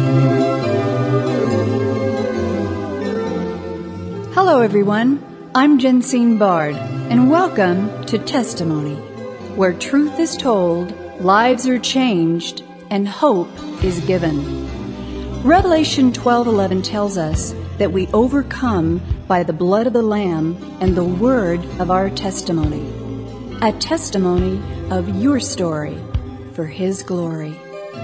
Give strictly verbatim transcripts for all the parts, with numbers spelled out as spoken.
Hello, everyone. I'm Jensine Bard, and welcome to Testimony, where truth is told, lives are changed, and hope is given. Revelation twelve eleven tells us that we overcome by the blood of the Lamb and the word of our testimony. A testimony of your story for His glory.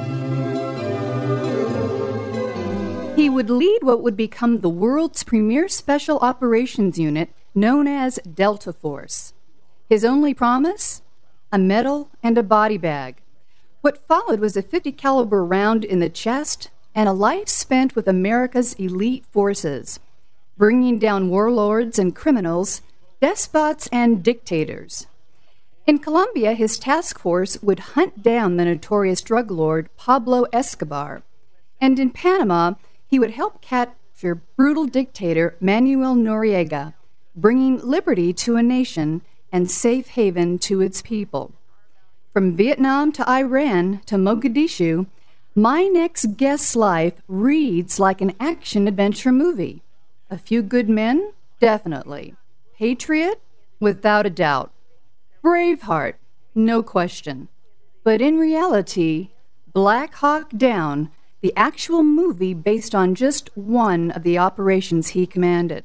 He would lead what would become the world's premier special operations unit known as Delta Force. His only promise? A medal and a body bag. What followed was a fifty caliber round in the chest and a life spent with America's elite forces, bringing down warlords and criminals, despots and dictators. In Colombia, his task force would hunt down the notorious drug lord Pablo Escobar, and in Panama, he would help capture brutal dictator Manuel Noriega, bringing liberty to a nation and safe haven to its people. From Vietnam to Iran to Mogadishu, my next guest's life reads like an action-adventure movie. A few good men? Definitely. Patriot? Without a doubt. Braveheart? No question. But in reality, Black Hawk Down, the actual movie based on just one of the operations he commanded.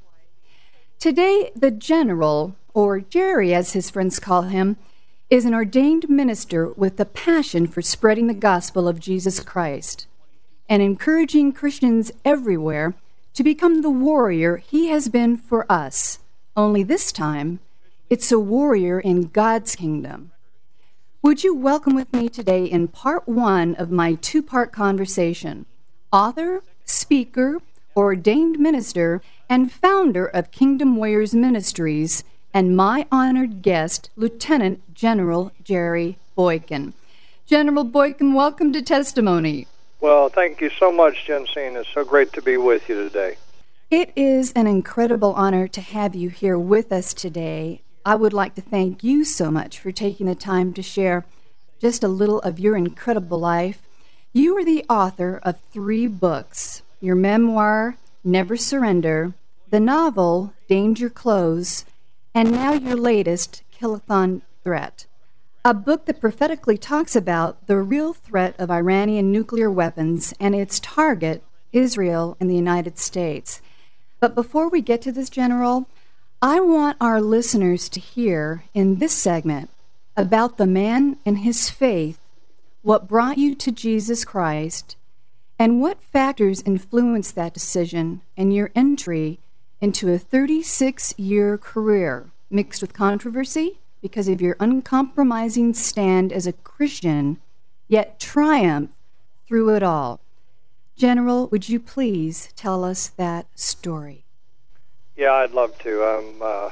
Today, the General, or Jerry as his friends call him, is an ordained minister with a passion for spreading the gospel of Jesus Christ and encouraging Christians everywhere to become the warrior he has been for us. Only this time, it's a warrior in God's kingdom. Would you welcome with me today in part one of my two-part conversation, author, speaker, ordained minister, and founder of Kingdom Warriors Ministries, and my honored guest, Lieutenant General Jerry Boykin. General Boykin, welcome to Testimony. Well, thank you so much, Jensine. It's so great to be with you today. It is an incredible honor to have you here with us today. I would like to thank you so much for taking the time to share just a little of your incredible life. You are the author of three books, your memoir, Never Surrender, the novel, Danger Close, and now your latest, Killathon Threat, a book that prophetically talks about the real threat of Iranian nuclear weapons and its target, Israel and the United States. But before we get to this, General, I want our listeners to hear in this segment about the man and his faith, what brought you to Jesus Christ, and what factors influenced that decision and your entry into a thirty-six-year career mixed with controversy because of your uncompromising stand as a Christian, yet triumph through it all. General, would you please tell us that story? Yeah, I'd love to. I'm uh,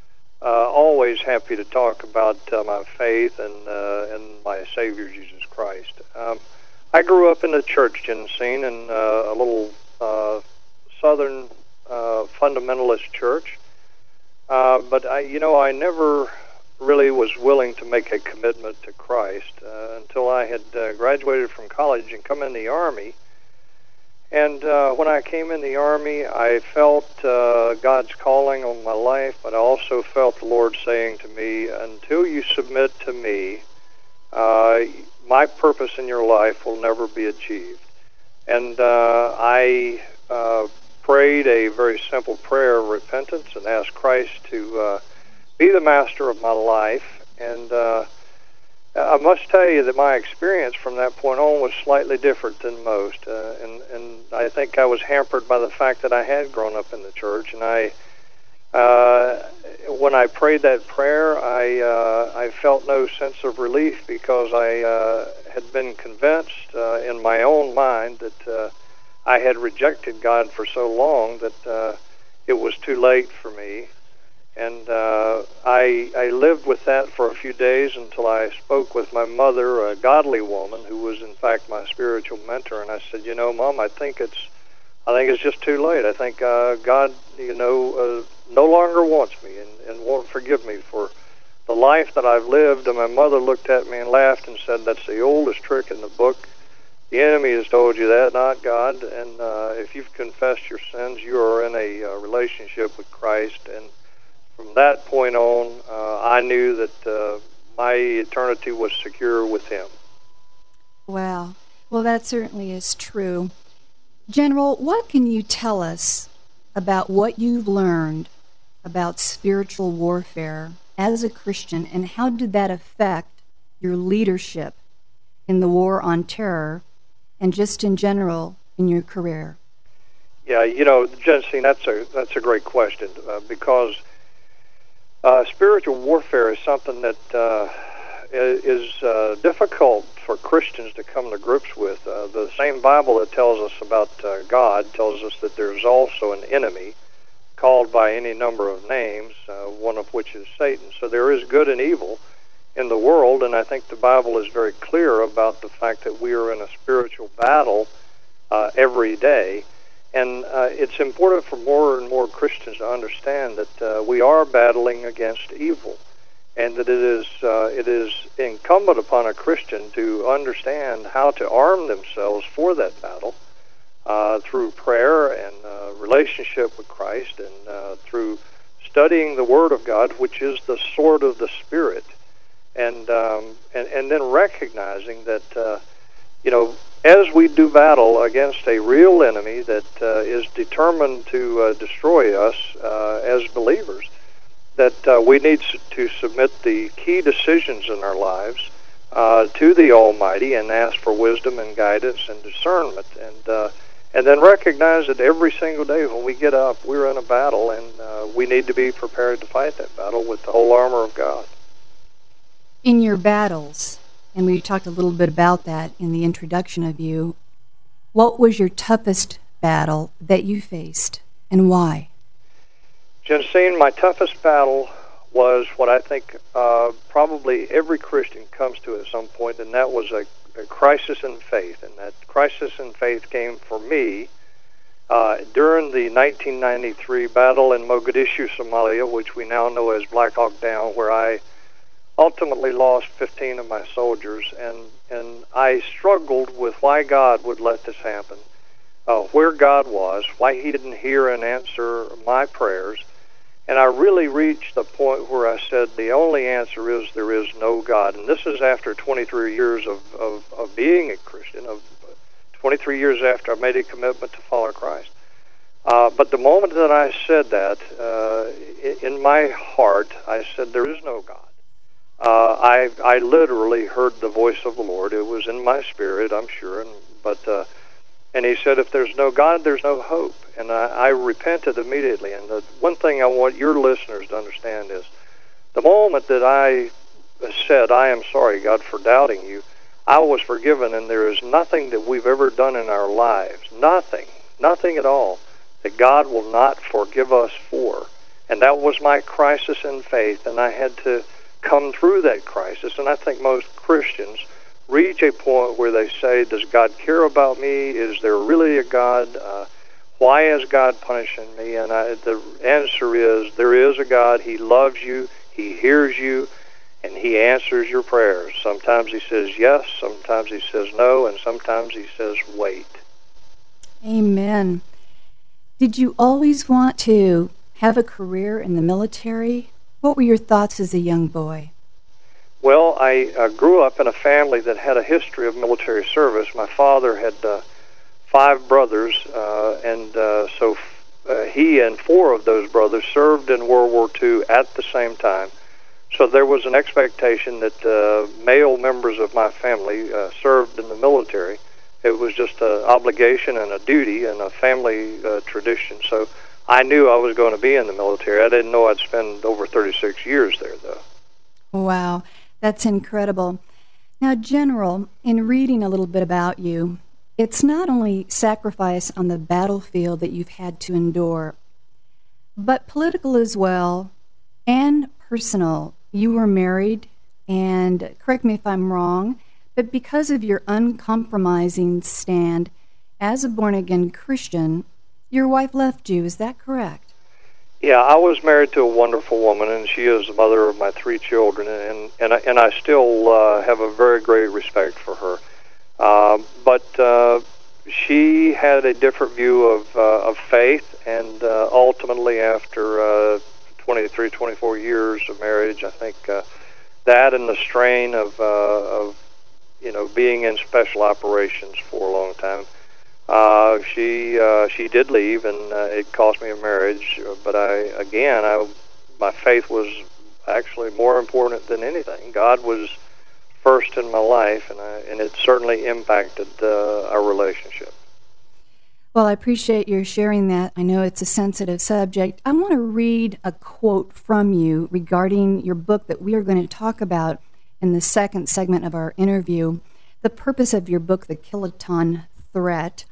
uh, always happy to talk about uh, my faith and uh, and my Savior, Jesus Christ. Um, I grew up in the church, Jensine, in uh, a little uh, southern uh, fundamentalist church. Uh, but, I, you know, I never really was willing to make a commitment to Christ uh, until I had uh, graduated from college and come in the Army. And uh, when I came in the Army, I felt uh, God's calling on my life, but I also felt the Lord saying to me, until you submit to me, uh, my purpose in your life will never be achieved. And uh, I uh, prayed a very simple prayer of repentance and asked Christ to uh, be the master of my life. And uh, I must tell you that my experience from that point on was slightly different than most, uh, and, and I think I was hampered by the fact that I had grown up in the church, and I, uh, when I prayed that prayer, I uh, I felt no sense of relief because I uh, had been convinced uh, in my own mind that uh, I had rejected God for so long that uh, it was too late for me. And uh, I, I lived with that for a few days until I spoke with my mother, a godly woman who was in fact my spiritual mentor. And I said, you know, Mom, I think it's, I think it's just too late. I think uh, God, you know, uh, no longer wants me and, and won't forgive me for the life that I've lived. And my mother looked at me and laughed and said, that's the oldest trick in the book. The enemy has told you that, not God. And uh, if you've confessed your sins, you are in a uh, relationship with Christ. And from that point on, uh, I knew that uh, my eternity was secure with Him. Wow. Well, that certainly is true. General, what can you tell us about what you've learned about spiritual warfare as a Christian, and how did that affect your leadership in the war on terror and just in general in your career? Yeah, you know, Jensine, that's a that's a great question uh, because uh, spiritual warfare is something that uh, is uh, difficult for Christians to come to grips with. Uh, the same Bible that tells us about uh, God tells us that there's also an enemy called by any number of names, uh, one of which is Satan. So there is good and evil in the world, and I think the Bible is very clear about the fact that we are in a spiritual battle uh, every day. And uh, it's important for more and more Christians to understand that uh, we are battling against evil, and that it is uh, it is incumbent upon a Christian to understand how to arm themselves for that battle uh, through prayer and uh, relationship with Christ, and uh, through studying the Word of God, which is the sword of the Spirit. And, um, and and then recognizing that, uh, you know, as we do battle against a real enemy that uh, is determined to uh, destroy us uh, as believers, that uh, we need to submit the key decisions in our lives uh, to the Almighty and ask for wisdom and guidance and discernment. And, uh, and then recognize that every single day when we get up, we're in a battle, and uh, we need to be prepared to fight that battle with the whole armor of God. In your battles, and we talked a little bit about that in the introduction of you, what was your toughest battle that you faced, and why? Jensine, my toughest battle was what I think uh, probably every Christian comes to at some point, and that was a, a crisis in faith. And that crisis in faith came for me uh, during the nineteen ninety-three battle in Mogadishu, Somalia, which we now know as Black Hawk Down, where I ultimately lost fifteen of my soldiers, and, and I struggled with why God would let this happen, uh, where God was, why He didn't hear and answer my prayers. And I really reached the point where I said the only answer is there is no God. And this is after twenty-three years of, of, of being a Christian, of twenty-three years after I made a commitment to follow Christ. Uh, but the moment that I said that, uh, in my heart, I said there is no God. Uh, I I literally heard the voice of the Lord. It was in my spirit, I'm sure. And but uh, and He said, if there's no God, there's no hope. And I, I repented immediately. And the one thing I want your listeners to understand is, the moment that I said, I am sorry, God, for doubting you, I was forgiven. And there is nothing that we've ever done in our lives, nothing, nothing at all, that God will not forgive us for. And that was my crisis in faith. And I had to come through that crisis. And I think most Christians reach a point where they say, does God care about me? Is there really a God? Uh, why is God punishing me? And I, the answer is, there is a God. He loves you. He hears you. And He answers your prayers. Sometimes He says yes. Sometimes He says no. And sometimes He says wait. Amen. Did you always want to have a career in the military? What were your thoughts as a young boy? Well, I uh, grew up in a family that had a history of military service. My father had uh, five brothers, uh, and uh, so uh, he and four of those brothers served in World War Two at the same time. So there was an expectation that uh, male members of my family uh, served in the military. It was just an obligation and a duty and a family uh, tradition. So I knew I was going to be in the military. I didn't know I'd spend over thirty-six years there, though. Wow, that's incredible. Now, General, in reading a little bit about you, it's not only sacrifice on the battlefield that you've had to endure, but political as well, and personal. You were married, and correct me if I'm wrong, but because of your uncompromising stand as a born-again Christian, your wife left you. Is that correct? Yeah, I was married to a wonderful woman, and she is the mother of my three children, and and I, and I still uh, have a very great respect for her. Uh, but uh, she had a different view of, uh, of faith, and uh, ultimately after uh, twenty-three, twenty-four years of marriage, I think uh, that and the strain of, uh, of, you know, being in special operations for a long time, uh, she uh, she did leave, and uh, it cost me a marriage. But I, again, I, my faith was actually more important than anything. God was first in my life, and I, and it certainly impacted uh, our relationship. Well, I appreciate your sharing that. I know it's a sensitive subject. I want to read a quote from you regarding your book that we are going to talk about in the second segment of our interview. The purpose of your book, The Kiloton Threat.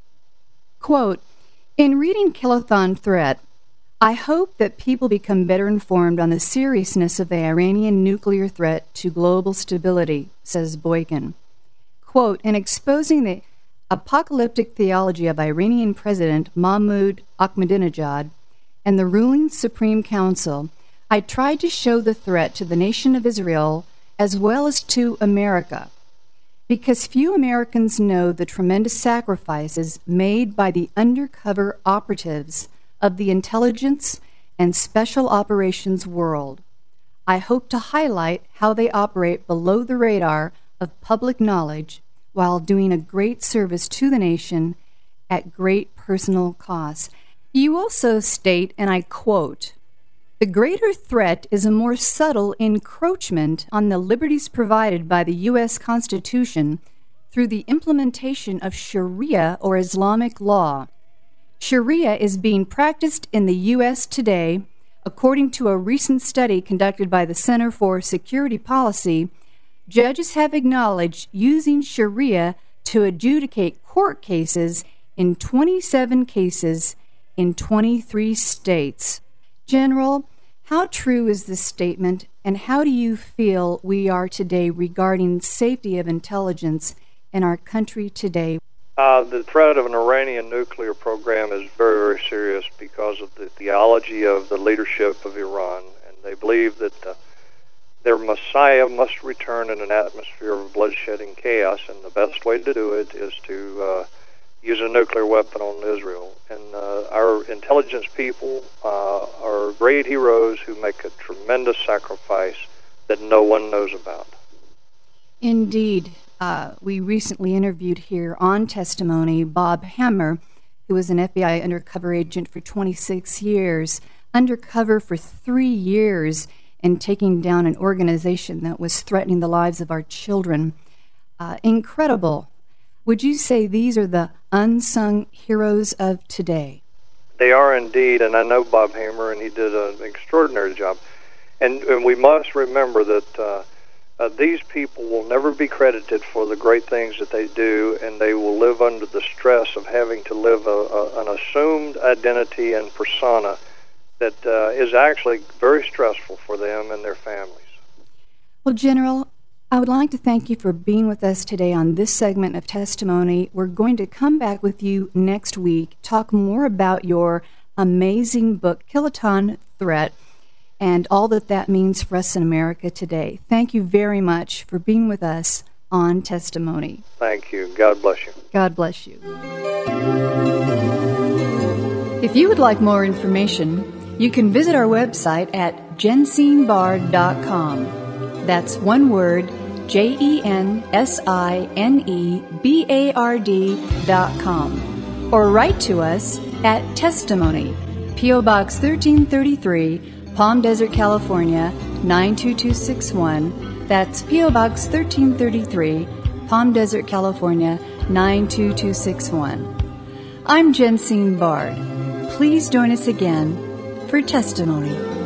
Quote, "In reading Kiloton Threat, I hope that people become better informed on the seriousness of the Iranian nuclear threat to global stability," says Boykin. Quote, "In exposing the apocalyptic theology of Iranian President Mahmoud Ahmadinejad and the ruling Supreme Council, I tried to show the threat to the nation of Israel as well as to America, because few Americans know the tremendous sacrifices made by the undercover operatives of the intelligence and special operations world. I hope to highlight how they operate below the radar of public knowledge while doing a great service to the nation at great personal cost." You also state, and I quote, "The greater threat is a more subtle encroachment on the liberties provided by the U S Constitution through the implementation of Sharia or Islamic law. Sharia is being practiced in the U S today, according to a recent study conducted by the Center for Security Policy. Judges have acknowledged using Sharia to adjudicate court cases in twenty-seven cases in twenty-three states." General, how true is this statement, and how do you feel we are today regarding safety of intelligence in our country today? Uh, the threat of an Iranian nuclear program is very, very serious because of the theology of the leadership of Iran, and they believe that uh, their Messiah must return in an atmosphere of bloodshed and chaos, and the best way to do it is to uh, use a nuclear weapon on Israel. And uh, our intelligence people uh, are great heroes who make a tremendous sacrifice that no one knows about. Indeed. Uh, we recently interviewed here on Testimony Bob Hammer, who was an F B I undercover agent for twenty-six years, undercover for three years, and taking down an organization that was threatening the lives of our children. Uh, incredible. Would you say these are the unsung heroes of today? They are indeed, and I know Bob Hammer, and he did an extraordinary job. And, and we must remember that uh, uh, these people will never be credited for the great things that they do, and they will live under the stress of having to live a, a, an assumed identity and persona that uh, is actually very stressful for them and their families. Well, General, I would like to thank you for being with us today on this segment of Testimony. We're going to come back with you next week, talk more about your amazing book, Kiloton Threat, and all that that means for us in America today. Thank you very much for being with us on Testimony. Thank you. God bless you. God bless you. If you would like more information, you can visit our website at jensine bard dot com. That's one word, J E N S I N E B A R D dot com. Or write to us at Testimony, P O. Box thirteen thirty-three, Palm Desert, California, nine two two six one. That's P O. Box thirteen thirty-three, Palm Desert, California, nine two two six one. I'm Jensine Bard. Please join us again for Testimony.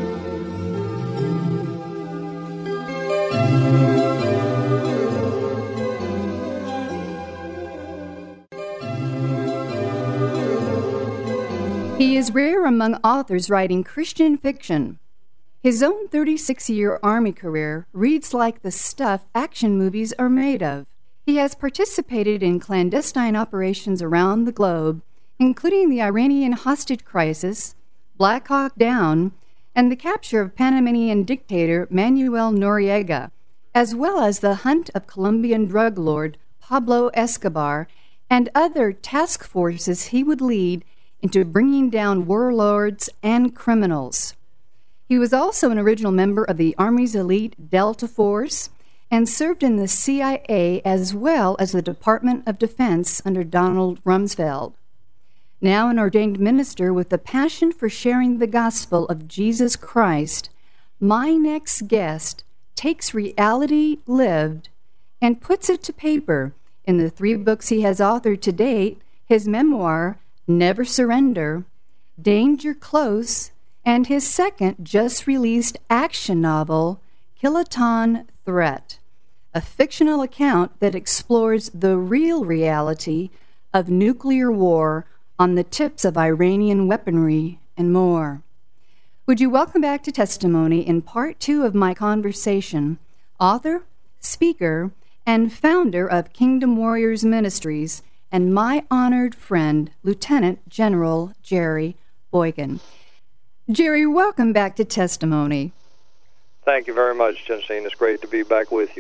He is rare among authors writing Christian fiction. His own thirty-six-year Army career reads like the stuff action movies are made of. He has participated in clandestine operations around the globe, including the Iranian hostage crisis, Black Hawk Down, and the capture of Panamanian dictator Manuel Noriega, as well as the hunt of Colombian drug lord Pablo Escobar and other task forces he would lead into bringing down warlords and criminals. He was also an original member of the Army's elite Delta Force and served in the C I A as well as the Department of Defense under Donald Rumsfeld. Now an ordained minister with a passion for sharing the gospel of Jesus Christ, my next guest takes reality lived and puts it to paper in the three books he has authored to date, his memoir, Never Surrender, Danger Close, and his second just-released action novel, Kiloton Threat, a fictional account that explores the real reality of nuclear war on the tips of Iranian weaponry and more. Would you welcome back to Testimony in part two of my conversation, author, speaker, and founder of Kingdom Warriors Ministries, and my honored friend, Lieutenant General Jerry Boykin. Jerry, welcome back to Testimony. Thank you very much, Jensine. It's great to be back with you.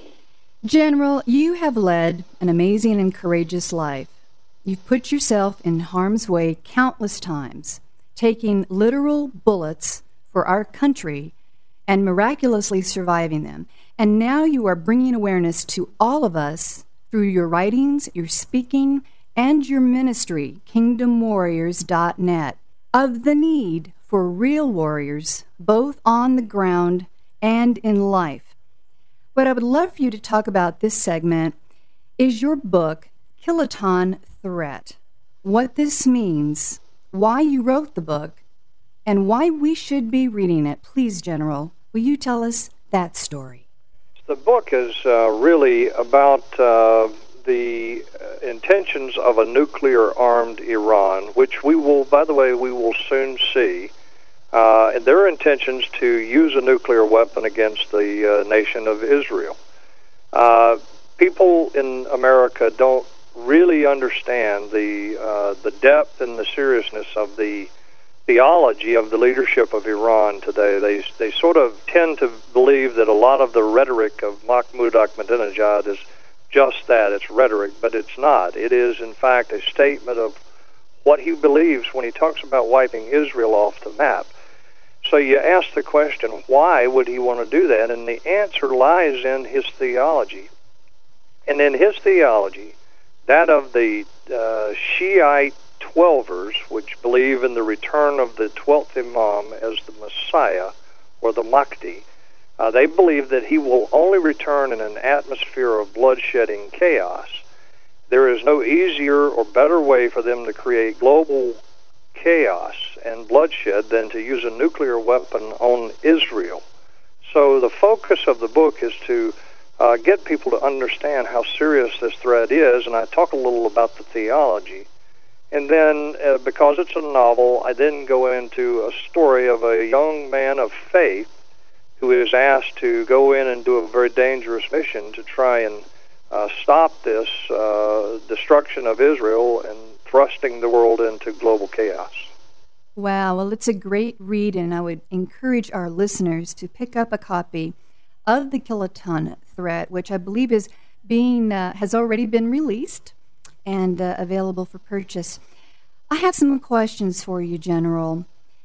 General, you have led an amazing and courageous life. You've put yourself in harm's way countless times, taking literal bullets for our country and miraculously surviving them. And now you are bringing awareness to all of us through your writings, your speaking, and your ministry, kingdom warriors dot net, of the need for real warriors, both on the ground and in life. What I would love for you to talk about this segment is your book, Kiloton Threat, what this means, why you wrote the book, and why we should be reading it. Please, General, will you tell us that story? The book is uh, really about uh, the uh, intentions of a nuclear-armed Iran, which we will, by the way, we will soon see. Uh, and their intentions to use a nuclear weapon against the uh, nation of Israel. Uh, people in America don't really understand the uh, the depth and the seriousness of the theology of the leadership of Iran today. They they sort of tend to believe that a lot of the rhetoric of Mahmoud Ahmadinejad is just that, it's rhetoric, but it's not. It is, in fact, a statement of what he believes when he talks about wiping Israel off the map. So you ask the question, why would he want to do that? And the answer lies in his theology. And in his theology, that of the uh, Shiite Twelvers, which believe in the return of the twelfth Imam as the Messiah, or the Mahdi, uh, they believe that he will only return in an atmosphere of bloodshedding chaos. There is no easier or better way for them to create global chaos and bloodshed than to use a nuclear weapon on Israel. So the focus of the book is to uh, get people to understand how serious this threat is, and I talk a little about the theology. And then, uh, because it's a novel, I then go into a story of a young man of faith who is asked to go in and do a very dangerous mission to try and uh, stop this uh, destruction of Israel and thrusting the world into global chaos. Wow, well, it's a great read, and I would encourage our listeners to pick up a copy of the Kiloton Threat, which I believe is being uh, has already been released and uh, available for purchase. I have some questions for you, General.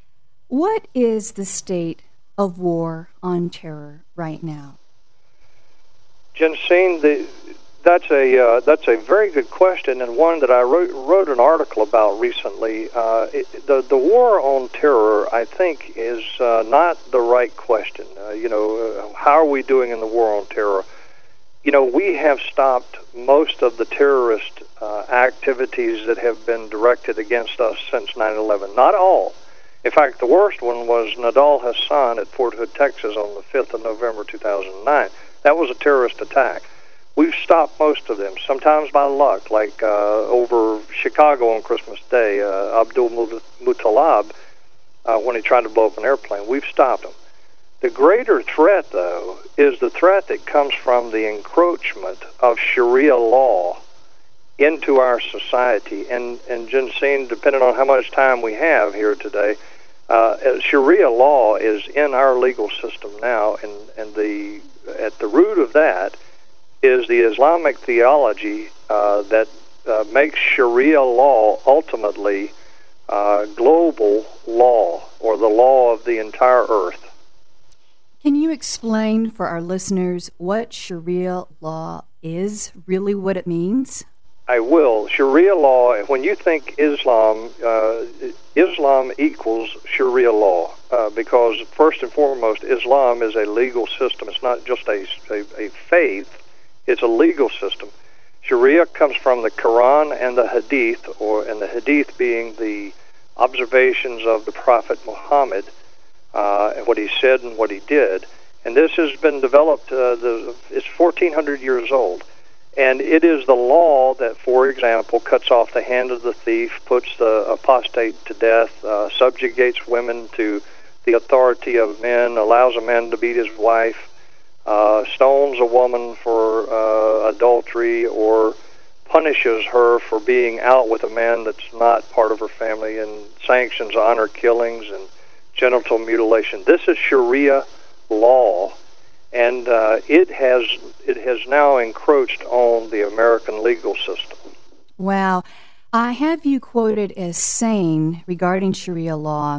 What is the state of war on terror right now? Jensine, the That's a uh, that's a very good question, and one that I wrote, wrote an article about recently. Uh, it, the the war on terror, I think, is uh, not the right question. Uh, you know, uh, how are we doing in the war on terror? You know, we have stopped most of the terrorist uh, activities that have been directed against us since nine eleven. Not all. In fact, the worst one was Nadal Hassan at Fort Hood, Texas, on the fifth of November two thousand nine. That was a terrorist attack. We've stopped most of them, sometimes by luck, like uh, over Chicago on Christmas Day, uh, Abdul Muttalib, uh, when he tried to blow up an airplane. We've stopped them. The greater threat, though, is the threat that comes from the encroachment of Sharia law into our society. And, and Jensine, depending on how much time we have here today, uh, Sharia law is in our legal system now, and, and the at the root of that is the Islamic theology uh, that uh, makes Sharia law ultimately uh, global law, or the law of the entire earth. Can you explain for our listeners what Sharia law is, really what it means? I will. Sharia law, when you think Islam, uh, Islam equals Sharia law, uh, because first and foremost, Islam is a legal system. It's not just a, a, a faith, it's a legal system. Sharia comes from the Quran and the Hadith, or and the Hadith being the observations of the Prophet Muhammad, uh, and what he said and what he did. And this has been developed, uh, the, it's fourteen hundred years old. And it is the law that, for example, cuts off the hand of the thief, puts the apostate to death, uh, subjugates women to the authority of men, allows a man to beat his wife, uh, stones a woman for uh, adultery, or punishes her for being out with a man that's not part of her family, and sanctions honor killings and genital mutilation. This is Sharia law. And uh, it has it has now encroached on the American legal system. Wow. I have you quoted as saying regarding Sharia law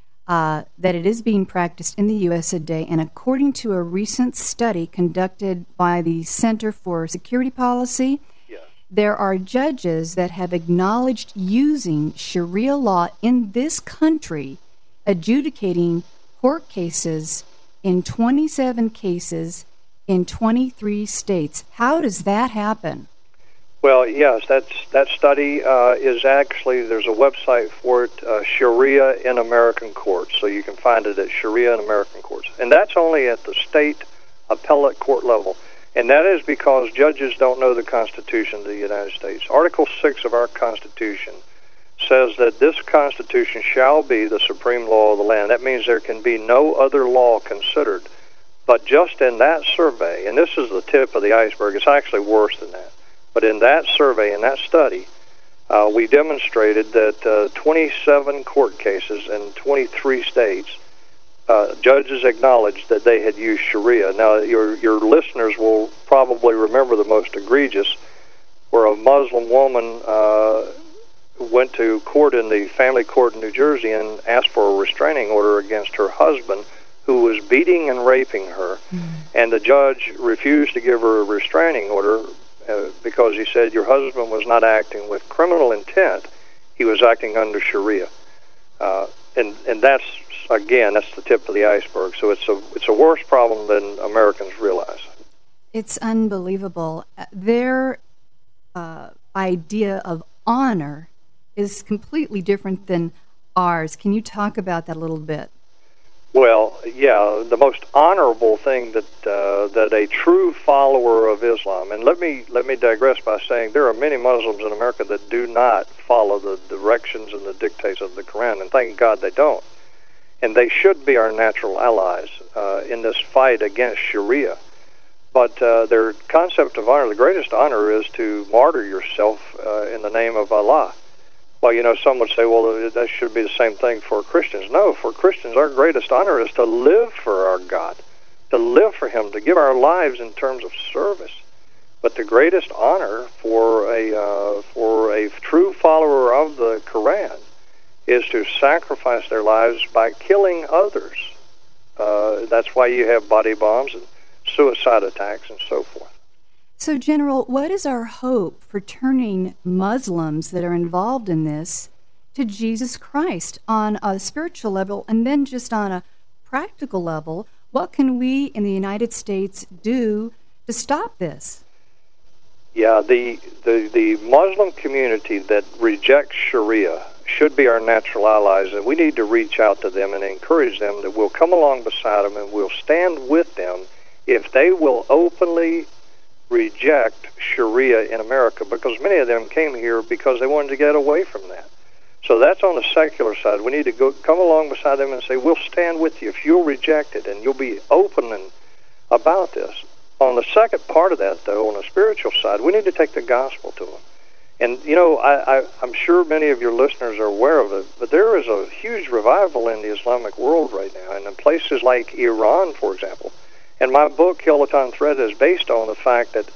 uh, that it is being practiced in the U S today, and according to a recent study conducted by the Center for Security Policy, yeah. there are judges that have acknowledged using Sharia law in this country, adjudicating court cases in twenty-seven cases in twenty-three states. How does that happen? Well, yes, that's that study uh, is actually, there's a website for it, uh, Sharia in American Courts, so you can find it at Sharia in American Courts. And that's only at the state appellate court level. And that is because judges don't know the Constitution of the United States. Article six of our Constitution says that this Constitution shall be the supreme law of the land. That means there can be no other law considered. But just in that survey, and this is the tip of the iceberg, it's actually worse than that. But in that survey, in that study, uh, we demonstrated that uh, twenty-seven court cases in twenty-three states, uh, judges acknowledged that they had used Sharia. Now, your your listeners will probably remember the most egregious, where a Muslim woman uh, went to court in the family court in New Jersey and asked for a restraining order against her husband, who was beating and raping her. Mm. And the judge refused to give her a restraining order uh, because he said your husband was not acting with criminal intent. He was acting under Sharia. Uh, and and that's, again, that's the tip of the iceberg. So it's a, it's a worse problem than Americans realize. It's unbelievable. Their uh, idea of honor is completely different than ours. Can you talk about that a little bit? Well, yeah, the most honorable thing that uh, that a true follower of Islam, and let me let me digress by saying there are many Muslims in America that do not follow the directions and the dictates of the Quran, and thank God they don't. And they should be our natural allies uh, in this fight against Sharia. But uh, their concept of honor, the greatest honor is to martyr yourself uh, in the name of Allah. Well, you know, some would say, well, that should be the same thing for Christians. No, for Christians, our greatest honor is to live for our God, to live for Him, to give our lives in terms of service. But the greatest honor for a uh, for a true follower of the Quran is to sacrifice their lives by killing others. Uh, that's why you have body bombs and suicide attacks and so forth. So, General, what is our hope for turning Muslims that are involved in this to Jesus Christ on a spiritual level, and then just on a practical level? What can we in the United States do to stop this? Yeah, the, the, the Muslim community that rejects Sharia should be our natural allies, and we need to reach out to them and encourage them that we'll come along beside them and we'll stand with them if they will openly reject Sharia in America, because many of them came here because they wanted to get away from that. So that's on the secular side. We need to go come along beside them and say, we'll stand with you if you'll reject it and you'll be open and about this. On the second part of that, though, on the spiritual side, we need to take the gospel to them. And, you know, I, I, I'm sure many of your listeners are aware of it, but there is a huge revival in the Islamic world right now, and in places like Iran, for example. And my book, Kiloton Thread, is based on the fact that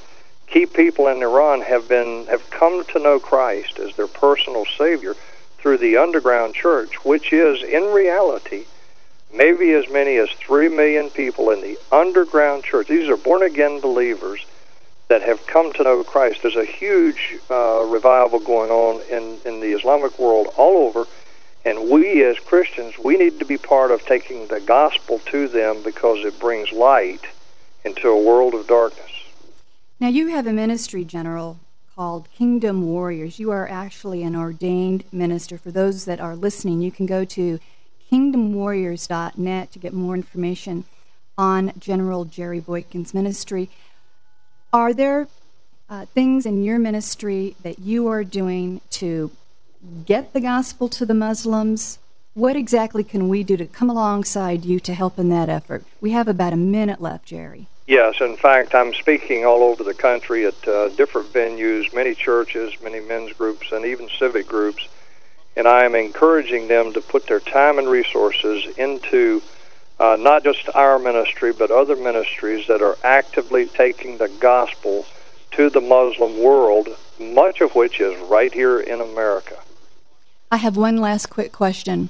key people in Iran have been have come to know Christ as their personal Savior through the underground church, which is, in reality, maybe as many as three million people in the underground church. These are born-again believers that have come to know Christ. There's a huge uh, revival going on in, in the Islamic world all over, and we as Christians, we need to be part of taking the gospel to them because it brings light into a world of darkness. Now, you have a ministry, General, called Kingdom Warriors. You are actually an ordained minister. For those that are listening, you can go to kingdom warriors dot net to get more information on General Jerry Boykin's ministry. Are there uh, things in your ministry that you are doing to get the gospel to the Muslims? What exactly can we do to come alongside you to help in that effort? We have about a minute left, Jerry. Yes, in fact, I'm speaking all over the country at uh, different venues, many churches, many men's groups, and even civic groups, and I am encouraging them to put their time and resources into uh, not just our ministry, but other ministries that are actively taking the gospel to the Muslim world, much of which is right here in America. I have one last quick question.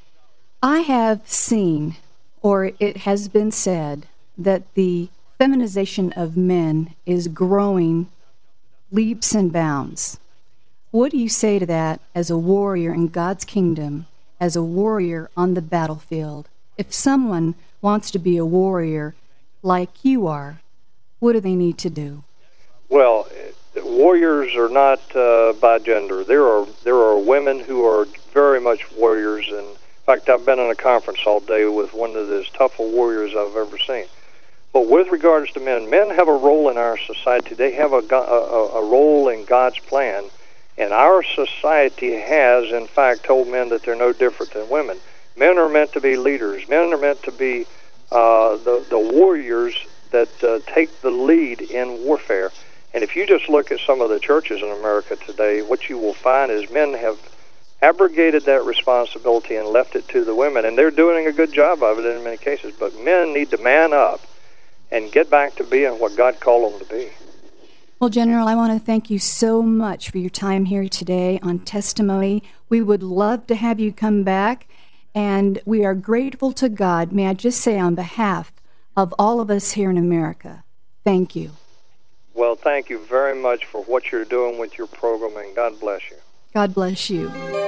I have seen, or it has been said, that the feminization of men is growing leaps and bounds. What do you say to that as a warrior in God's kingdom, as a warrior on the battlefield? If someone wants to be a warrior like you are, what do they need to do? Well, warriors are not uh, by gender. There are there are women who are very much warriors, and in fact, I've been in a conference all day with one of the toughest warriors I've ever seen. But with regards to men, men have a role in our society. They have a, a, a role in God's plan, and our society has, in fact, told men that they're no different than women. Men are meant to be leaders. Men are meant to be uh, the, the warriors that uh, take the lead in warfare. And if you just look at some of the churches in America today, what you will find is men have abrogated that responsibility and left it to the women, and they're doing a good job of it in many cases. But men need to man up and get back to being what God called them to be. Well, General, I want to thank you so much for your time here today on Testimony. We would love to have you come back, and we are grateful to God, may I just say on behalf of all of us here in America, thank you. Well, thank you very much for what you're doing with your program, and God bless you. God bless you.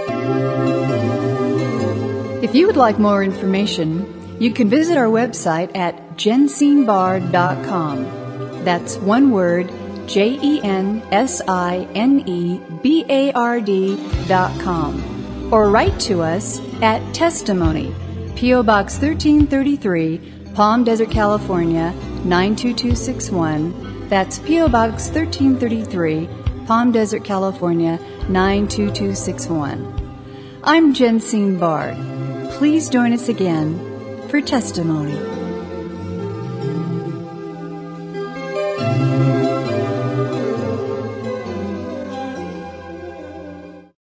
If you would like more information, you can visit our website at jensine bard dot com. That's one word, J E N S I N E B A R D dot com. Or write to us at Testimony, P O. Box thirteen thirty-three, Palm Desert, California, nine two two six one. That's P O. Box thirteen thirty-three, Palm Desert, California, nine two two six one. I'm Jensine Bard. Please join us again for Testimony.